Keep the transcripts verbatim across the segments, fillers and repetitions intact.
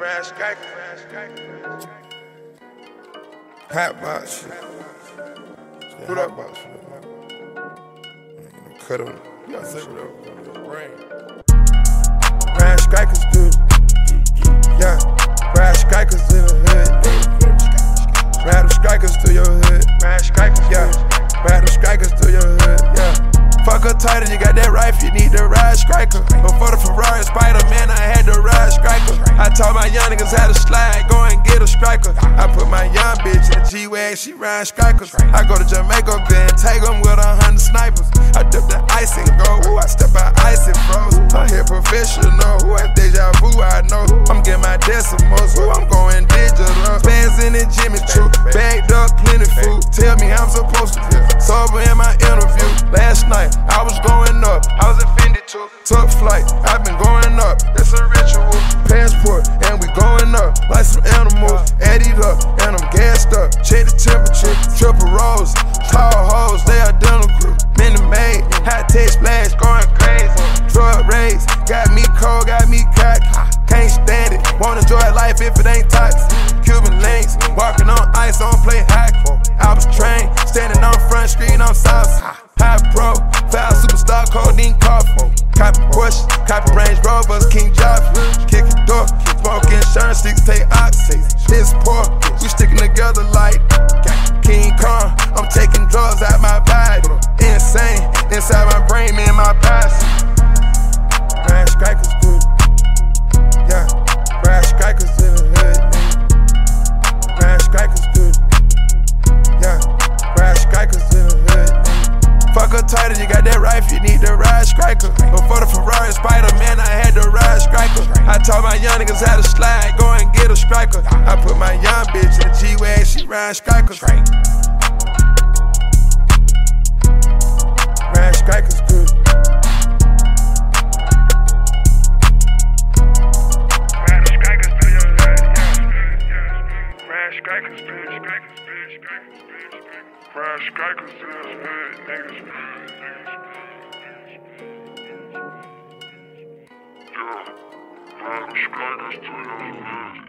Hot box shit. Put up box shit. Cut on it. You gotta say whatever. Rain. Ryan Strikers good. Yeah. Ryan Strikers in the hood. Ride them strikers to your hood. Ryan Strikers, yeah. Ride them strikers to your hood, yeah. Fuck her tighter, you got that rifle, you need to ride striker. Before the Ferrari Spider-Man, I had to ride striker. I taught my young niggas how to slide, go and get a striker. I put my young bitch in a G-Wag, she ride strikers. I go to Jamaica, then take them with a hundred snipers. I dip the ice and go, ooh, I step out ice and froze. I'm here professional, ooh, I deja vu, I know. I'm getting my decimals, ooh, I'm going digital. Bands in the Jimmy Choo, bagged up, plenty food. Tell me how I'm supposed to feel, sober in my interview. Last night, I was going up, I was offended too. Took flight, I've been going up, it's a ritual. Passport, and we going up like some animals. Added up, and I'm gassed up. Check the temperature, triple rolls, tall hoes, they identical. Mini made, high tech splash, going crazy. Drug raids, got me cold, got me cocky. Can't stand it, won't enjoy life if it ain't toxic. Cuban links, walking on ice, on play hockey. I was trained, standing on front street on Southside. High pro, foul superstar, codeine coffee. Copy Porsche, copy Range Rovers, King Joffrey. Kick a door, smoke insurance, sticks take oxy. This poor, we sticking together like King Kong. I'm taking drugs out my body. Insane, inside my brain, me and my posse. Ryan Strikers good. Yeah, Ryan Strikers in the hood, nigga. Ryan Strikers good. Yeah, Ryan Strikers in the hood, nigga. Fuck her tighter, you got that rifle, you need to ride striker. Before the Ferrari Spider-Man, I had to ride striker. I taught my young niggas how to slide, go and get a striker. I put my young bitch in a G-Wag, she ride strikers. Ride strikers good. Ride strikers to your head, yeah. Ride strikers, bitch, strikers, bitch, strikers, bitch, strikers. Ride strikers to your head, niggas. Yeah, ride strikers to your head,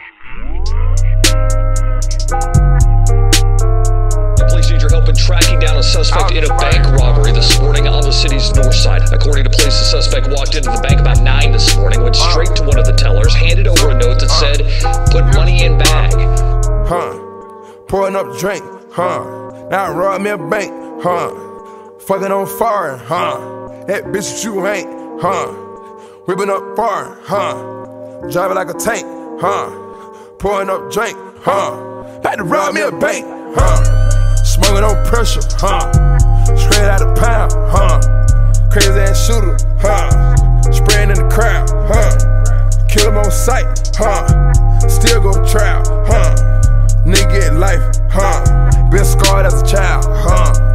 yeah. Police need your help in tracking down a suspect in a bank robbery this morning on the city's north side. According to police, the suspect walked into the bank about nine this morning, went straight to one of the tellers, handed over a note that said, "Put money in bag." Huh? Pouring up the drink, huh? Now rob me a bank, huh? Fucking on foreign, huh? That bitch that you ain't, huh? Whipping up foreign, huh? Driving like a tank, huh? Pouring up drink, huh? Had to rob me a bank, huh? Smoking on pressure, huh? Straight out of pound, huh? Crazy ass shooter, huh? Spraying in the crowd, huh? Kill him on sight, huh? Still go to trial, huh? Nigga get life, huh? Been scarred as a child, huh?